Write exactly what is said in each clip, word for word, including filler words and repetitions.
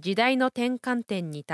時代の転換点に立って、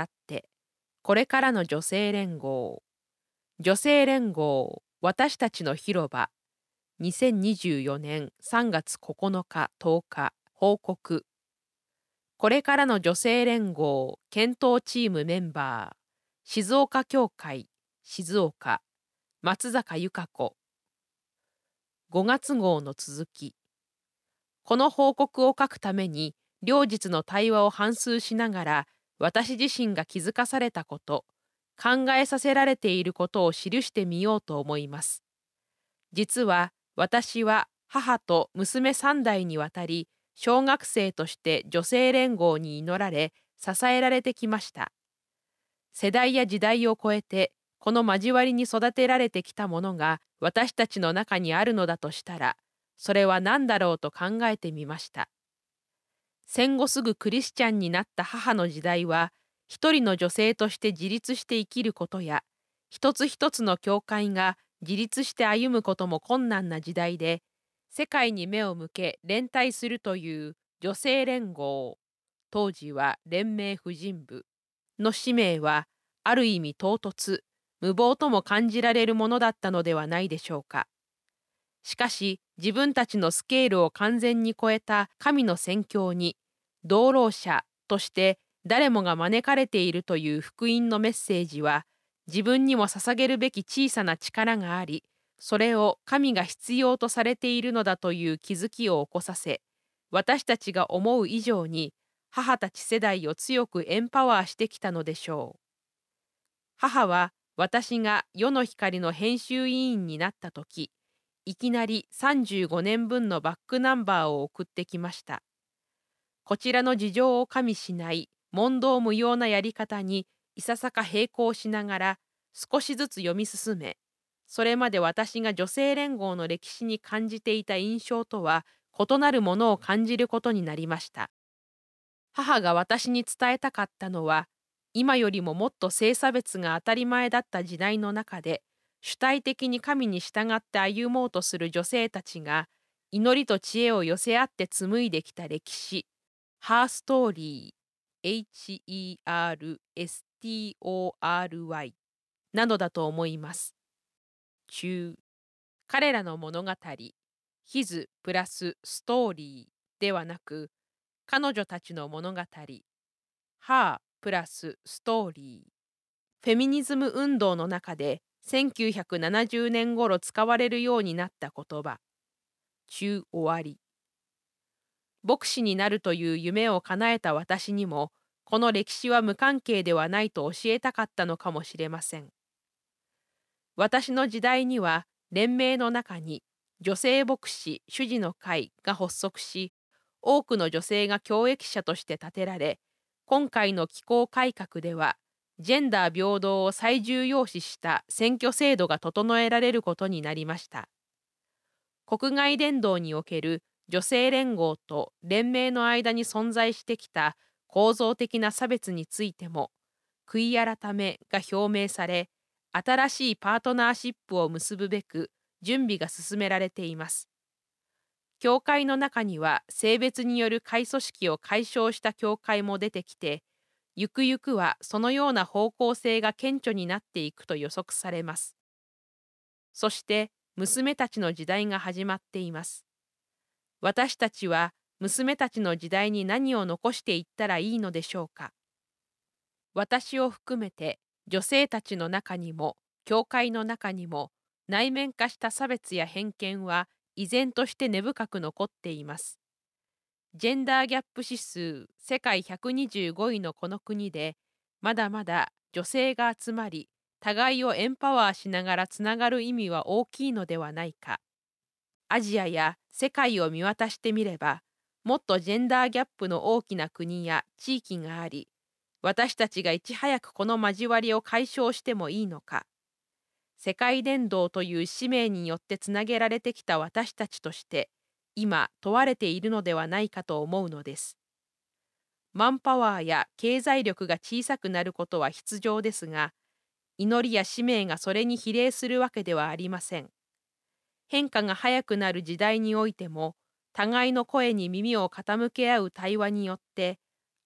これからの女性連合、女性連合、私たちの広場、にせんにじゅうよねんさんがつここのかとおか、報告。これからの女性連合、検討チームメンバー、静岡協会、静岡、松坂由香子。ごがつ号の続き。この報告を書くために、両日の対話を反芻しながら、私自身が気づかされたこと、考えさせられていることを記してみようと思います。実は、私は母と娘さんだいにわたり、小学生として女性連合に祈られ、支えられてきました。世代や時代を超えて、この交わりに育てられてきたものが私たちの中にあるのだとしたら、それは何だろうと考えてみました。戦後すぐクリスチャンになった母の時代は、一人の女性として自立して生きることや、一つ一つの教会が自立して歩むことも困難な時代で、世界に目を向け連帯するという女性連合、当時は連盟婦人部の使命は、ある意味唐突、無謀とも感じられるものだったのではないでしょうか。しかし、自分たちのスケールを完全に超えた神の宣教に、同労者として誰もが招かれているという福音のメッセージは、自分にも捧げるべき小さな力があり、それを神が必要とされているのだという気づきを起こさせ、私たちが思う以上に、母たち世代を強くエンパワーしてきたのでしょう。母は私が世の光の編集委員になった時、いきなりさんじゅうごねんぶんのバックナンバーを送ってきました。こちらの事情を加味しない問答無用なやり方にいささか並行しながら少しずつ読み進め、それまで私が女性連合の歴史に感じていた印象とは異なるものを感じることになりました。母が私に伝えたかったのは、今よりももっと性差別が当たり前だった時代の中で、主体的に神に従って歩もうとする女性たちが、祈りと知恵を寄せ合って紡いできた歴史、ハーストーリー、エイチイーアールエスティーオーアールワイ などだと思います。中、彼らの物語、ヒズプラスストーリーではなく、彼女たちの物語、ハープラスストーリー。フェミニズム運動の中でせんきゅうひゃくななじゅうねん頃使われるようになった言葉。中終わり。牧師になるという夢を叶えた私にも、この歴史は無関係ではないと教えたかったのかもしれません。私の時代には、連盟の中に女性牧師主事の会が発足し、多くの女性が教益者として立てられ、今回の機構改革では、ジェンダー平等を最重要視した選挙制度が整えられることになりました。国外伝道における女性連合と連盟の間に存在してきた構造的な差別についても、悔い改めが表明され、新しいパートナーシップを結ぶべく準備が進められています。教会の中には性別による下位組織を解消した教会も出てきて、ゆくゆくはそのような方向性が顕著になっていくと予測されます。そして娘たちの時代が始まっています。私たちは娘たちの時代に何を残していったらいいのでしょうか。私を含めて女性たちの中にも教会の中にも内面化した差別や偏見は依然として根深く残っています。ジェンダーギャップ指数世界ひゃくにじゅうごいのこの国で、まだまだ女性が集まり、互いをエンパワーしながらつながる意味は大きいのではないか。アジアや世界を見渡してみれば、もっとジェンダーギャップの大きな国や地域があり、私たちがいち早くこの交わりを解消してもいいのか。世界伝道という使命によってつなげられてきた私たちとして、今問われているのではないかと思うのです。マンパワーや経済力が小さくなることは必要ですが、祈りや使命がそれに比例するわけではありません。変化が早くなる時代においても、互いの声に耳を傾け合う対話によって、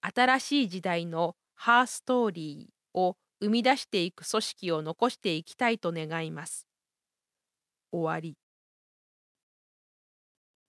新しい時代のハーストーリーを生み出していく組織を残していきたいと願います。終わり。